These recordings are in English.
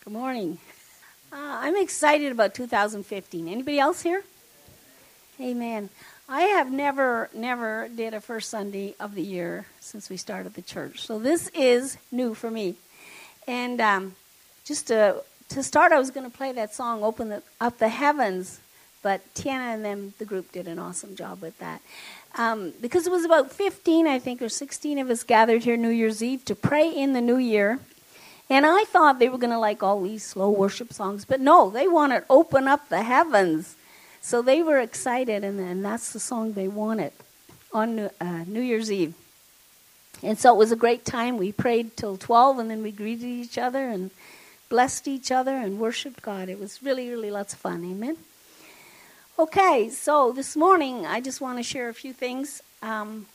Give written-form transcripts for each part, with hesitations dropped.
Good morning. I'm excited about 2015. Anybody else here? Amen. I have never did a first Sunday of the year since we started the church. So this is new for me. And just to start, I was going to play that song, Open Up the Heavens. But Tiana and them, the group, did an awesome job with that. Because it was about 15, I think, or 16 of us gathered here New Year's Eve to pray in the new year. And I thought they were going to like all these slow worship songs. But no, they wanted Open Up the Heavens. So they were excited, and that's the song they wanted on New Year's Eve. And so it was a great time. We prayed till 12, and then we greeted each other and blessed each other and worshiped God. It was really, really lots of fun. Amen. Okay, so this morning I just want to share a few things. I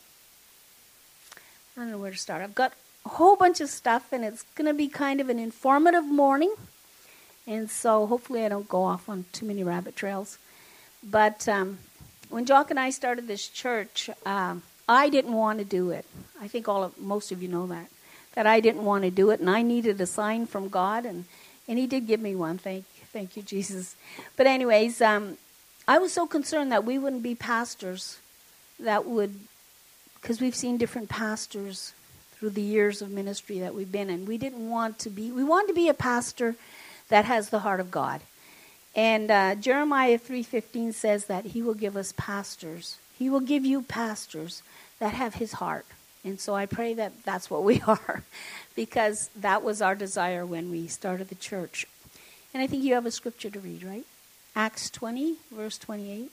don't know where to start. I've got a whole bunch of stuff, and it's going to be kind of an informative morning. And so hopefully I don't go off on too many rabbit trails. But when Jock and I started this church, I didn't want to do it. I think most of you know that I didn't want to do it, and I needed a sign from God, and He did give me one. Thank you, Jesus. But anyways, I was so concerned that we wouldn't be pastors because we've seen different pastors through the years of ministry that we've been in. We wanted to be a pastor that has the heart of God. And Jeremiah 3:15 says that He will give us pastors. He will give you pastors that have His heart. And so I pray that that's what we are, because that was our desire when we started the church. And I think you have a scripture to read, right? Acts 20, verse 28.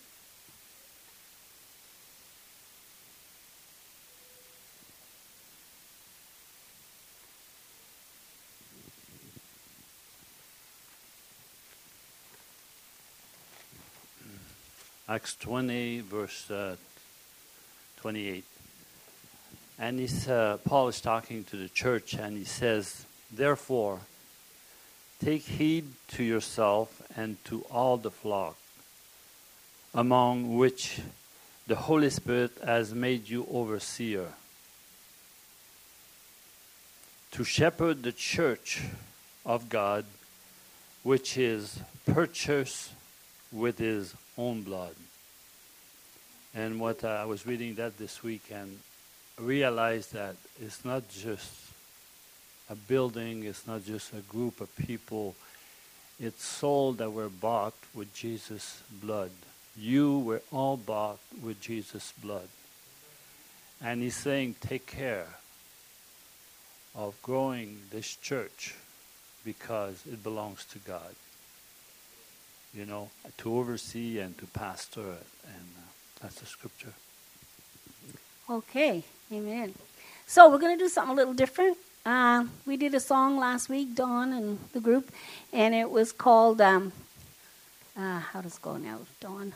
Acts 20, verse 28. And Paul is talking to the church, and he says, "Therefore, take heed to yourself and to all the flock, among which the Holy Spirit has made you overseer, to shepherd the church of God, which is purchased with His own blood." And what I was reading that this week and realized that it's not just a building, it's not just a group of people. It's souls that were bought with Jesus' blood. You were all bought with Jesus' blood. And He's saying, take care of growing this church because it belongs to God. You know, to oversee and to pastor it. And that's the scripture. Okay, amen. So we're going to do something a little different. We did a song last week, Dawn and the group, and it was called, how does it go now, Dawn?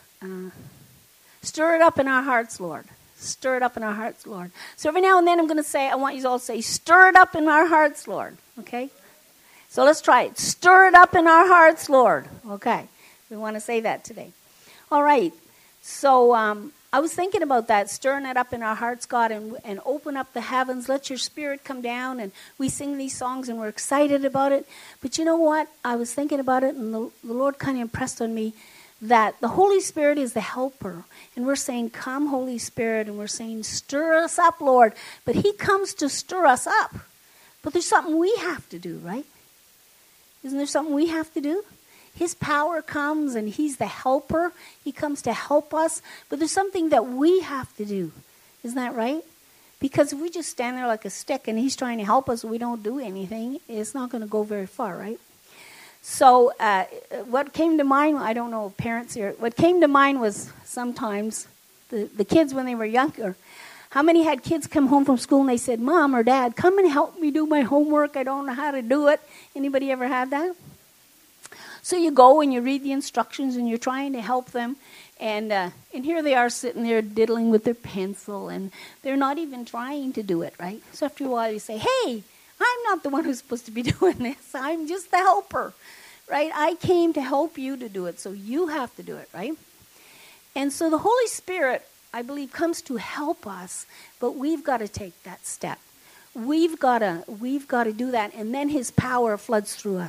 Stir it up in our hearts, Lord. Stir it up in our hearts, Lord. So every now and then I want you all to say, stir it up in our hearts, Lord. Okay? So let's try it. Stir it up in our hearts, Lord. Okay. We want to say that today. All right. So I was thinking about that, stirring it up in our hearts, God, and open up the heavens. Let your Spirit come down. And we sing these songs, and we're excited about it. But you know what? I was thinking about it, and the Lord kind of impressed on me that the Holy Spirit is the helper. And we're saying, come, Holy Spirit. And we're saying, stir us up, Lord. But He comes to stir us up. But there's something we have to do, right? Isn't there something we have to do? His power comes, and He's the helper. He comes to help us. But there's something that we have to do. Isn't that right? Because if we just stand there like a stick and He's trying to help us and we don't do anything, it's not going to go very far, right? So what came to mind, I don't know if parents here, what came to mind was sometimes the kids when they were younger. How many had kids come home from school and they said, Mom or Dad, come and help me do my homework. I don't know how to do it. Anybody ever had that? So you go and you read the instructions and you're trying to help them. And here they are sitting there diddling with their pencil, and they're not even trying to do it, right? So after a while you say, hey, I'm not the one who's supposed to be doing this. I'm just the helper, right? I came to help you to do it, so you have to do it, right? And so the Holy Spirit, I believe, comes to help us, but we've got to take that step. We've got to do that, and then His power floods through us.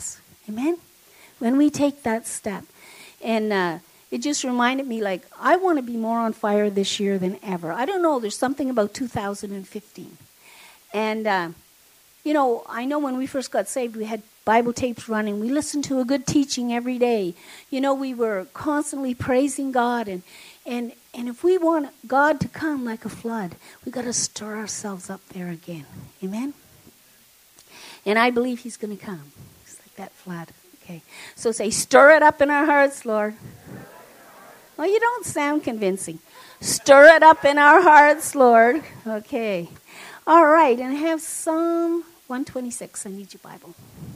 Amen? When we take that step. And it just reminded me, like, I want to be more on fire this year than ever. I don't know, there's something about 2015. And, you know, I know when we first got saved, we had Bible tapes running. We listened to a good teaching every day. You know, we were constantly praising God. And if we want God to come like a flood, we got to stir ourselves up there again. Amen? And I believe he's going to come. It's like that flood. Okay. So say, stir it up in our hearts, Lord. Well, you don't sound convincing. Stir it up in our hearts, Lord. Okay. All right. And I have Psalm 126. I need your Bible.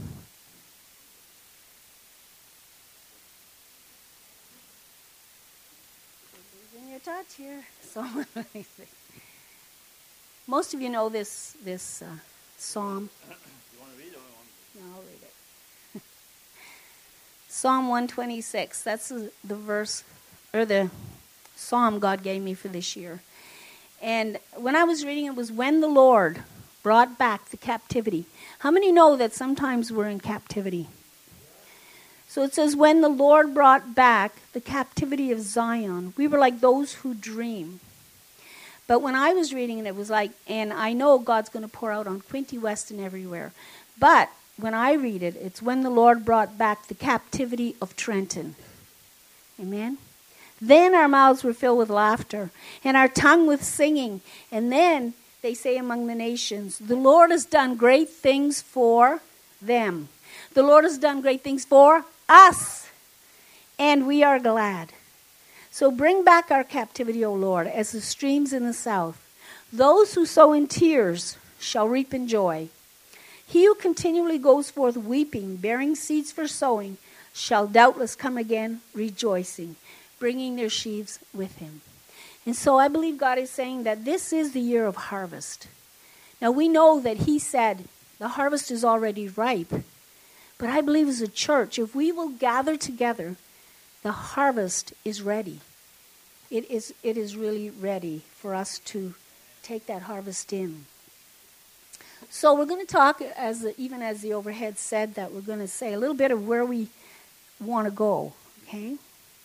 Losing your touch here. Psalm 126. Most of you know this psalm. You want to read it or No, I'll read it. Psalm 126. That's the verse, or the psalm God gave me for this year. And when I was reading it was when the Lord brought back the captivity. How many know that sometimes we're in captivity? So it says, when the Lord brought back the captivity of Zion, we were like those who dream. But when I was reading it, it was like, and I know God's going to pour out on Quinte West and everywhere. But when I read it, it's when the Lord brought back the captivity of Trenton. Amen? Then our mouths were filled with laughter, and our tongue with singing. And then they say among the nations, the Lord has done great things for them. The Lord has done great things for us, and we are glad. So bring back our captivity, O Lord, as the streams in the south. Those who sow in tears shall reap in joy. He who continually goes forth weeping, bearing seeds for sowing, shall doubtless come again rejoicing, bringing their sheaves with him. And so I believe God is saying that this is the year of harvest. Now we know that he said the harvest is already ripe. But I believe as a church, if we will gather together, the harvest is ready. It is really ready for us to take that harvest in. So we're going to talk, even as the overhead said, that we're going to say a little bit of where we want to go. Okay?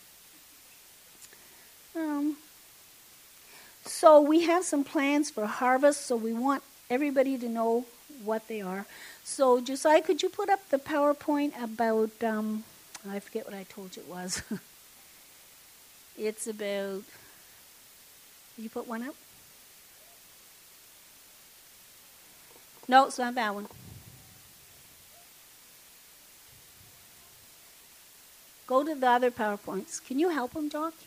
So we have some plans for harvest, so we want everybody to know what they are. So Josiah, could you put up the PowerPoint about, I forget what I told you it was. It's about, did you put one up? No, it's not that one. Go to the other PowerPoints. Can you help him, Jock?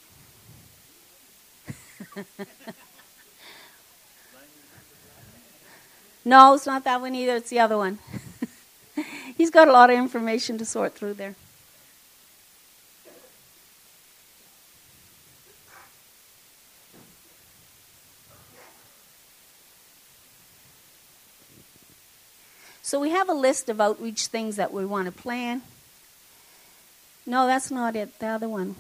No, it's not that one either. It's the other one. He's got a lot of information to sort through there. So we have a list of outreach things that we want to plan. No, that's not it. The other one.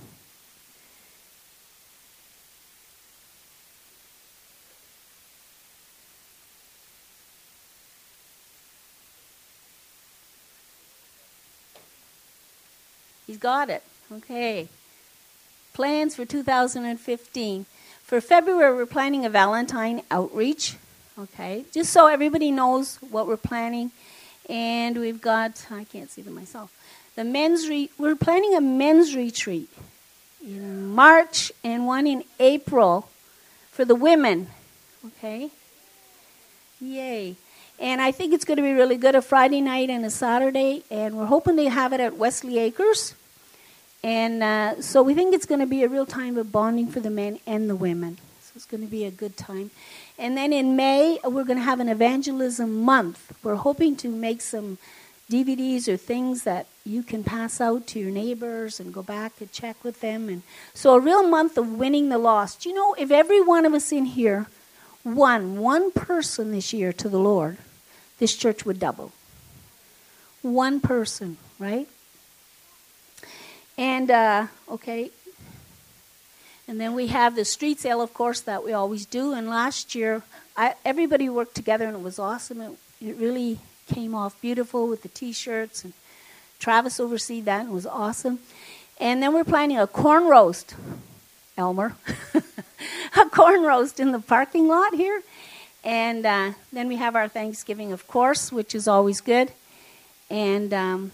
He's got it. Okay. Plans for 2015. For February, we're planning a Valentine outreach. Okay. Just so everybody knows what we're planning. And we've got, I can't see them myself. We're planning a men's retreat in March and one in April for the women. Okay. Yay. And I think it's going to be really good, a Friday night and a Saturday. And we're hoping to have it at Wesley Acres. And so we think it's going to be a real time of bonding for the men and the women. So it's going to be a good time. And then in May, we're going to have an evangelism month. We're hoping to make some DVDs or things that you can pass out to your neighbors and go back and check with them. And so a real month of winning the lost. You know, if every one of us in here won one person this year to the Lord, this church would double. One person, right? And, okay. And then we have the street sale, of course, that we always do. And last year, everybody worked together, and it was awesome. It really came off beautiful with the T-shirts. And Travis overseed that and was awesome. And then we're planning a corn roast, Elmer. A corn roast in the parking lot here. And then we have our Thanksgiving, of course, which is always good. And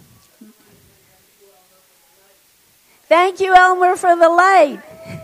thank you, Elmer, for the light.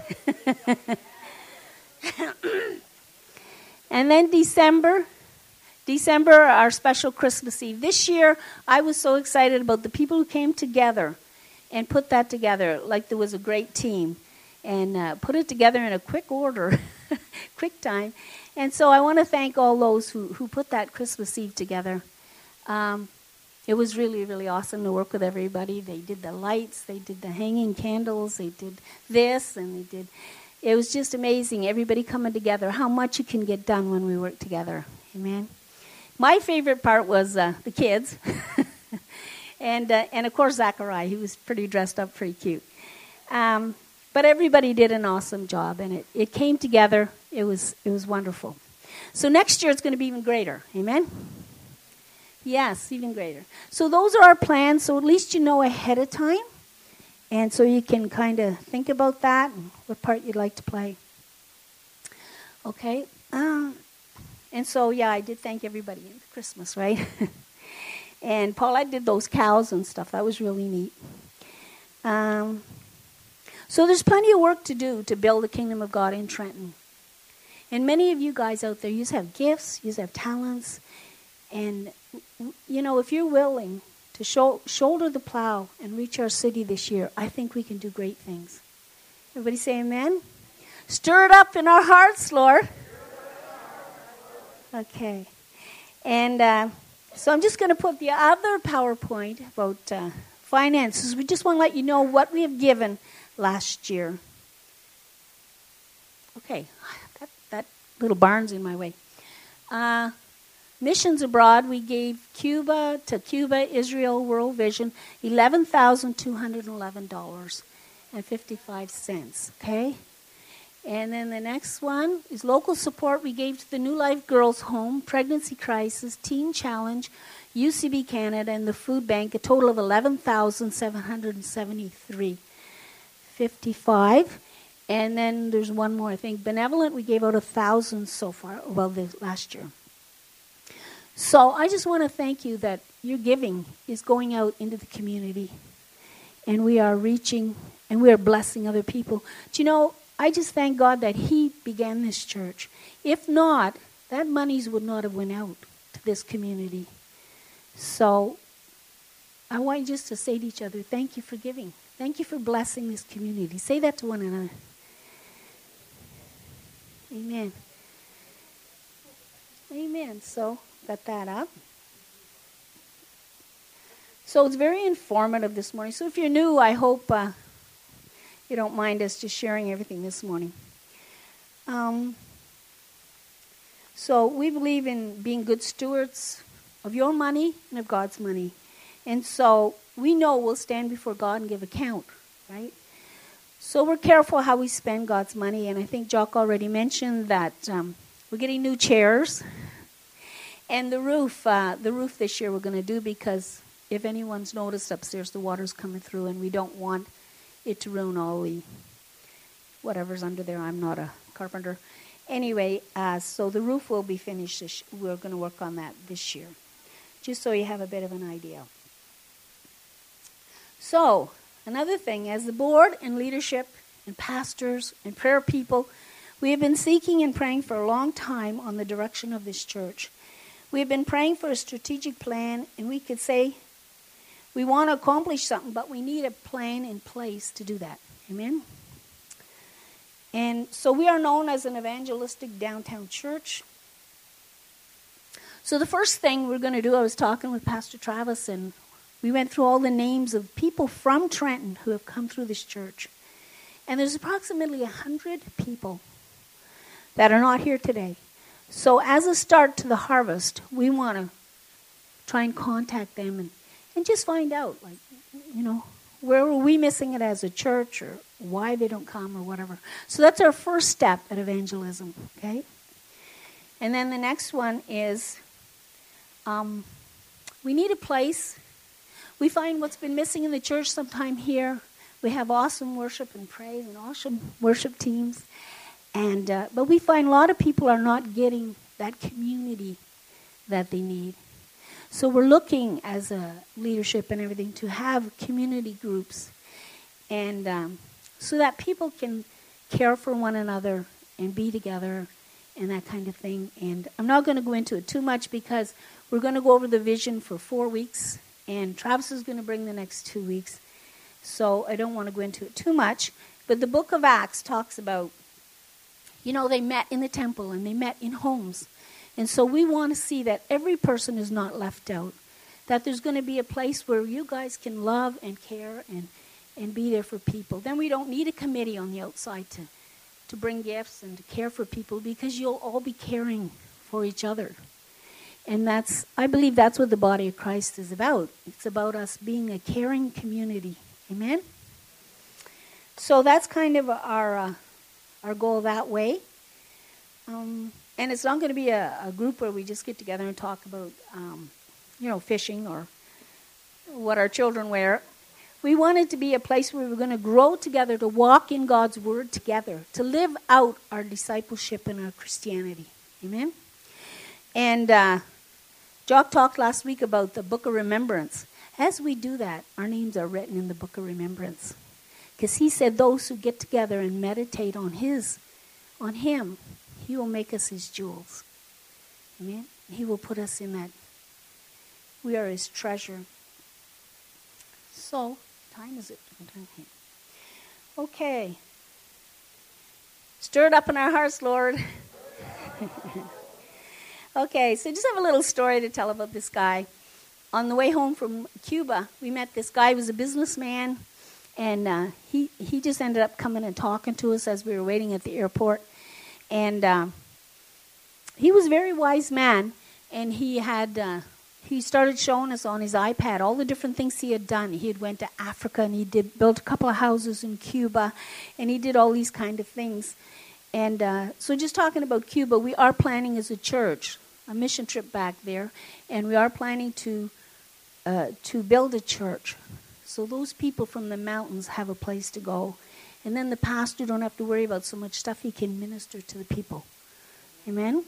And then December, our special Christmas Eve. This year, I was so excited about the people who came together and put that together like there was a great team and put it together in a quick order, quick time. And so I want to thank all those who put that Christmas Eve together. It was really, really awesome to work with everybody. They did the lights, they did the hanging candles, they did this, and it was just amazing, everybody coming together, how much you can get done when we work together. Amen. My favorite part was the kids. and of course, Zachariah. He was dressed up pretty cute. But everybody did an awesome job, and it came together. It was wonderful. So next year it's going to be even greater. Amen? Yes, even greater. So those are our plans, so at least you know ahead of time. And so you can kind of think about that and what part you'd like to play. Okay. And so, yeah, I did thank everybody in Christmas, right? And Paulette did those cows and stuff. That was really neat. So there's plenty of work to do to build the kingdom of God in Trenton. And many of you guys out there, you have gifts, you have talents. And, you know, if you're willing to shoulder the plow and reach our city this year, I think we can do great things. Everybody say amen? Stir it up in our hearts, Lord. Okay. And so I'm just going to put the other PowerPoint about finances. We just want to let you know what we have given last year. Okay. That little barn's in my way. Missions abroad, we gave Cuba, Israel, World Vision, $11,211.55. Okay? And then the next one is local support. We gave to the New Life Girls Home, Pregnancy Crisis, Teen Challenge, UCB Canada, and the Food Bank, a total of $11,773.55. And then there's one more, I think. Benevolent, we gave out 1,000 so far, well, last year. So I just want to thank you that your giving is going out into the community. And we are reaching and we are blessing other people. Do you know, I just thank God that He began this church. If not, that monies would not have went out to this community. So I want you just to say to each other, thank you for giving. Thank you for blessing this community. Say that to one another. Amen. Amen. So, got that up. So it's very informative this morning. So if you're new, I hope you don't mind us just sharing everything this morning. So we believe in being good stewards of your money and of God's money. And so we know we'll stand before God and give account, right? So we're careful how we spend God's money. And I think Jock already mentioned that we're getting new chairs. And the roof this year we're going to do because if anyone's noticed upstairs, the water's coming through and we don't want it to ruin all the whatever's under there. I'm not a carpenter. Anyway, so the roof will be finished. We're going to work on that this year, just so you have a bit of an idea. So, another thing, as the board and leadership and pastors and prayer people, we have been seeking and praying for a long time on the direction of this church. We have been praying for a strategic plan, and we could say we want to accomplish something, but we need a plan in place to do that. Amen? And so we are known as an evangelistic downtown church. So the first thing we're going to do, I was talking with Pastor Travis, and we went through all the names of people from Trenton who have come through this church. And there's approximately 100 people that are not here today. So as a start to the harvest, we want to try and contact them and just find out, like, you know, where are we missing it as a church or why they don't come or whatever. So that's our first step at evangelism, okay? And then the next one is we need a place. We find what's been missing in the church sometime here. We have awesome worship and praise and awesome worship teams. But we find a lot of people are not getting that community that they need. So we're looking as a leadership and everything to have community groups, and so that people can care for one another and be together and that kind of thing. And I'm not going to go into it too much because we're going to go over the vision for 4 weeks, and Travis is going to bring the next 2 weeks. So I don't want to go into it too much. But the book of Acts talks about, they met in the temple and they met in homes. And so we want to see that every person is not left out, that there's going to be a place where you guys can love and care and be there for people. Then we don't need a committee on the outside to bring gifts and to care for people, because you'll all be caring for each other. And I believe that's what the body of Christ is about. It's about us being a caring community. Amen? So that's kind of our goal that way. And it's not going to be a group where we just get together and talk about, fishing or what our children wear. We want it to be a place where we're going to grow together, to walk in God's Word together, to live out our discipleship and our Christianity. Amen? And Jock talked last week about the Book of Remembrance. As we do that, our names are written in the Book of Remembrance. Because he said those who get together and meditate on Him, He will make us His jewels. Amen? He will put us in that. We are His treasure. So, time is it? Okay. Stir it up in our hearts, Lord. Okay, so just have a little story to tell about this guy. On the way home from Cuba, we met this guy. He was a businessman, and he just ended up coming and talking to us as we were waiting at the airport. And he was a very wise man, and he started showing us on his iPad all the different things he had done. He had went to Africa, and he built a couple of houses in Cuba, and he did all these kind of things. And so just talking about Cuba, we are planning as a church a mission trip back there, and we are planning to build a church. So those people from the mountains have a place to go. And then the pastor don't have to worry about so much stuff. He can minister to the people. Amen?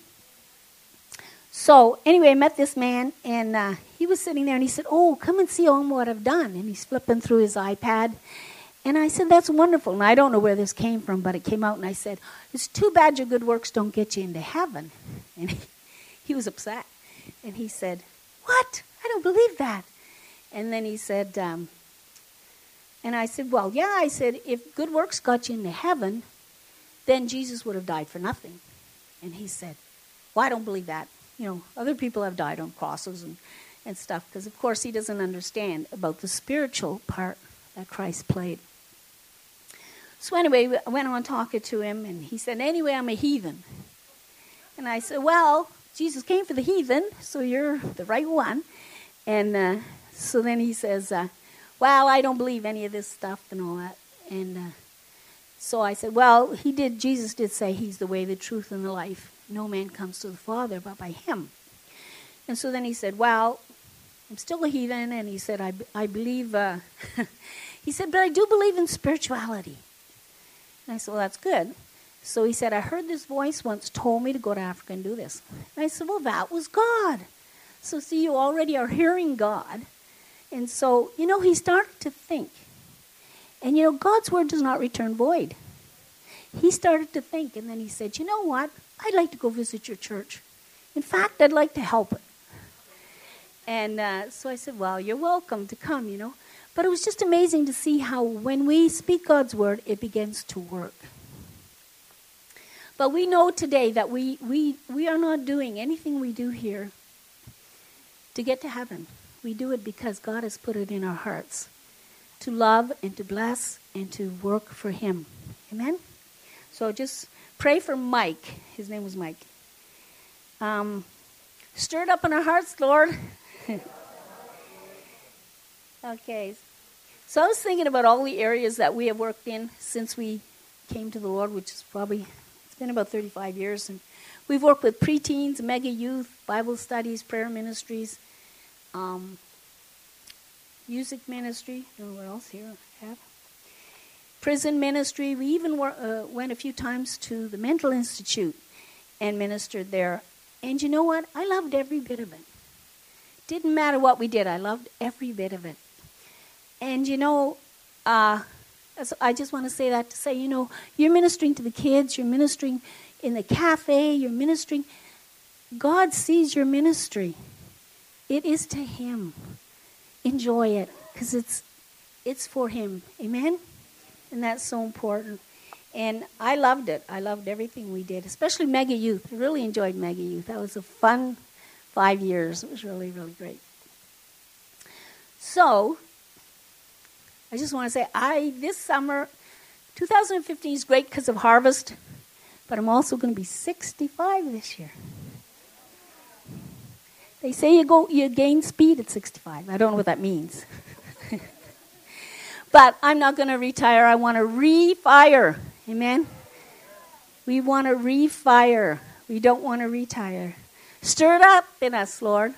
So anyway, I met this man, and he was sitting there, and he said, "Oh, come and see all what I've done." And he's flipping through his iPad. And I said, "That's wonderful." And I don't know where this came from, but it came out, and I said, "It's too bad your good works don't get you into heaven." And he was upset. And he said, "What? I don't believe that." And then he said, and I said, "Well, yeah," I said, "if good works got you into heaven, then Jesus would have died for nothing." And he said, "Well, I don't believe that. Other people have died on crosses and stuff," because, of course, he doesn't understand about the spiritual part that Christ played. So anyway, I went on talking to him, and he said, "Anyway, I'm a heathen." And I said, "Well, Jesus came for the heathen, so you're the right one." And so then he says, "Well, I don't believe any of this stuff and all that." And so I said, "Well, Jesus did say He's the way, the truth, and the life. No man comes to the Father but by Him." And so then he said, "Well, I'm still a heathen." And he said, I believe, he said, "But I do believe in spirituality." And I said, "Well, that's good." So he said, "I heard this voice once told me to go to Africa and do this." And I said, "Well, that was God." So see, you already are hearing God. And so, he started to think. And, God's word does not return void. He started to think, and then he said, "You know what? I'd like to go visit your church. In fact, I'd like to help it." And so I said, "Well, you're welcome to come, But it was just amazing to see how when we speak God's word, it begins to work. But we know today that we are not doing anything we do here to get to heaven. We do it because God has put it in our hearts to love and to bless and to work for Him. Amen? So just pray for Mike. His name was Mike. Stir it up in our hearts, Lord. Okay. So I was thinking about all the areas that we have worked in since we came to the Lord, which is it's been about 35 years. And we've worked with preteens, mega youth, Bible studies, prayer ministries. music ministry. I don't know what else here I have. Prison ministry. We even went a few times to the mental institute and ministered there. And you know what? I loved every bit of it. Didn't matter what we did. I loved every bit of it. And you know, so I just want to say that to say, you know, you're ministering to the kids, you're ministering in the cafe, you're ministering. God sees your ministry. It is to Him. Enjoy it, because it's for Him. Amen? And that's so important. And I loved it. I loved everything we did, especially Mega Youth. I really enjoyed Mega Youth. That was a fun 5 years. It was really, really great. So, I just want to say, this summer, 2015 is great because of harvest, but I'm also going to be 65 this year. They say you gain speed at 65. I don't know what that means. But I'm not going to retire. I want to refire. Amen? We want to refire. We don't want to retire. Stir it up in us, Lord.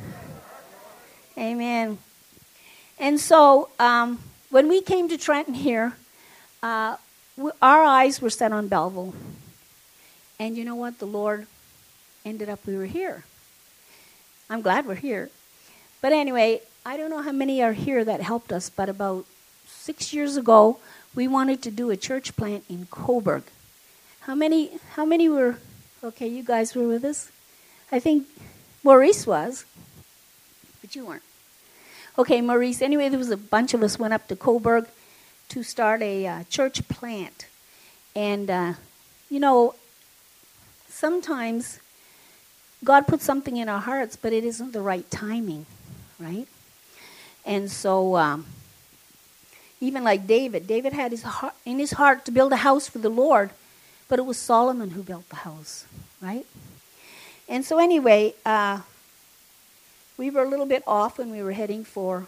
Amen. And so, when we came to Trenton here, our eyes were set on Belleville. And you know what? The Lord ended up, we were here. I'm glad we're here. But anyway, I don't know how many are here that helped us, but about 6 years ago, we wanted to do a church plant in Coburg. How many were, okay, you guys were with us? I think Maurice was, but you weren't. Okay, Maurice, anyway, there was a bunch of us went up to Coburg to start a church plant. And, you know, sometimes God puts something in our hearts, but it isn't the right timing, right? And so, even like David had in his heart to build a house for the Lord, but it was Solomon who built the house, right? And so anyway, we were a little bit off when we were heading for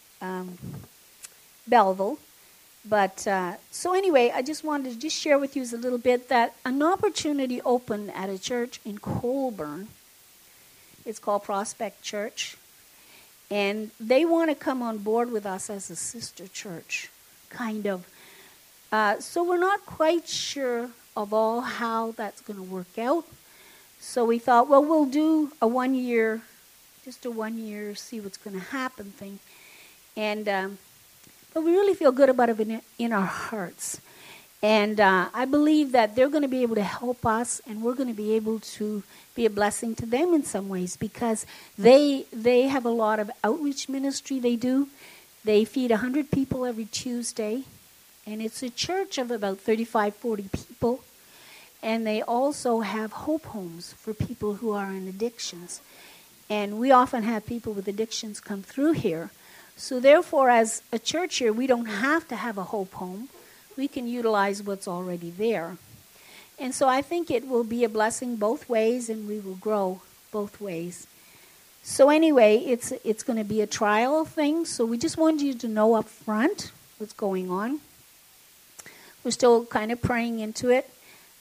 Belleville. But so anyway, I just wanted to just share with you a little bit that an opportunity opened at a church in Colburn. It's called Prospect Church. And they want to come on board with us as a sister church, kind of. So we're not quite sure of all how that's going to work out. So we thought, well, we'll do a 1 year, just a 1 year, see what's going to happen thing. And but we really feel good about it in our hearts. And I believe that they're going to be able to help us, and we're going to be able to be a blessing to them in some ways, because they have a lot of outreach ministry they do. They feed 100 people every Tuesday, and it's a church of about 35, 40 people. And they also have hope homes for people who are in addictions. And we often have people with addictions come through here. So therefore, as a church here, we don't have to have a hope home. We can utilize what's already there. And so I think it will be a blessing both ways, and we will grow both ways. So anyway, it's going to be a trial thing. So we just wanted you to know up front what's going on. We're still kind of praying into it.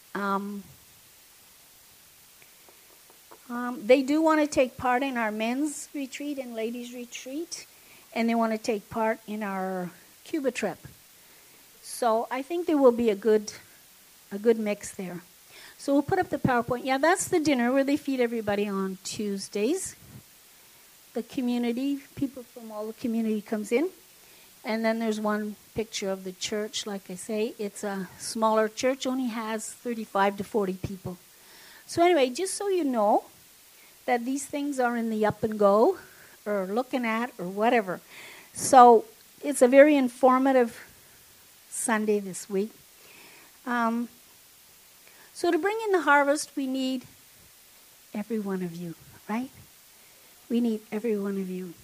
They do want to take part in our men's retreat and ladies' retreat, and they want to take part in our Cuba trip. So I think there will be a good mix there. So we'll put up the PowerPoint. Yeah, that's the dinner where they feed everybody on Tuesdays. The community, people from all the community comes in. And then there's one picture of the church. Like I say, it's a smaller church, only has 35 to 40 people. So anyway, just so you know that these things are in the up and go, or looking at, or whatever. So it's a very informative Sunday this week. So to bring in the harvest, we need every one of you, right? We need every one of you.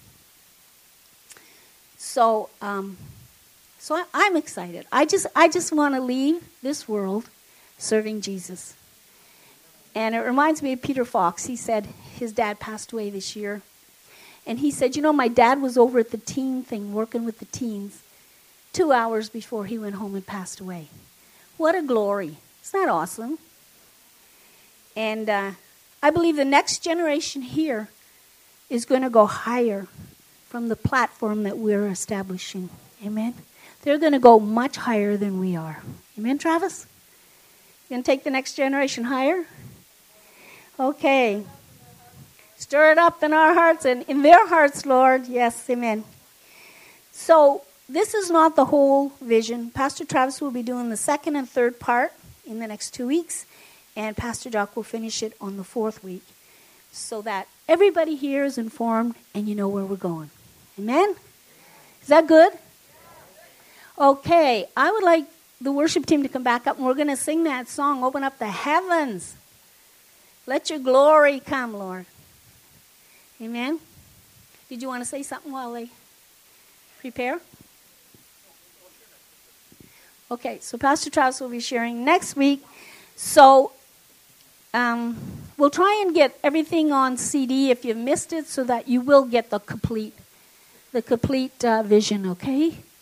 So, I'm excited. I just want to leave this world serving Jesus. And it reminds me of Peter Fox. He said his dad passed away this year. And he said, you know, my dad was over at the teen thing, working with the teens, 2 hours before he went home and passed away. What a glory. Isn't that awesome? And I believe the next generation here is going to go higher from the platform that we're establishing. Amen. They're going to go much higher than we are. Amen, Travis? You going to take the next generation higher? Okay. Stir it up in our hearts and in their hearts, Lord. Yes, amen. So this is not the whole vision. Pastor Travis will be doing the second and third part in the next 2 weeks, and Pastor Doc will finish it on the fourth week, so that everybody here is informed and you know where we're going. Amen? Is that good? Okay, I would like the worship team to come back up, and we're going to sing that song, Open Up the Heavens. Let your glory come, Lord. Amen? Did you want to say something while they prepare? Okay, so Pastor Travis will be sharing next week. So we'll try and get everything on CD if you missed it, so that you will get the complete vision, okay?